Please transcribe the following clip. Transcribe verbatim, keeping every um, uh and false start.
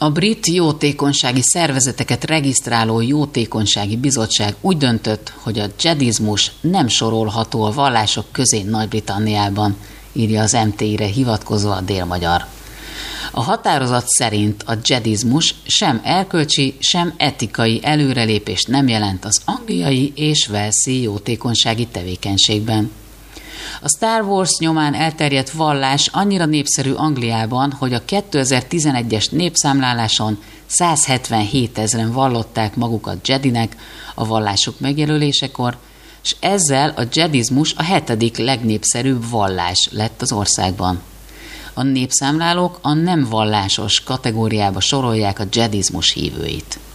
A brit jótékonysági szervezeteket regisztráló jótékonysági bizottság úgy döntött, hogy a dzsedizmus nem sorolható a vallások közé Nagy-Britanniában, írja az em té i-re hivatkozva a Dél-Magyar. A határozat szerint a dzsedizmus sem erkölcsi, sem etikai előrelépést nem jelent az angliai és walesi jótékonysági tevékenységben. A Star Wars nyomán elterjedt vallás annyira népszerű Angliában, hogy a kétezer-tizenegyes népszámláláson százhetvenhétezren vallották magukat Jedinek a vallásuk megjelölésekor, és ezzel a dzsedizmus a hetedik legnépszerűbb vallás lett az országban. A népszámlálók a nem vallásos kategóriába sorolják a dzsedizmus hívőit.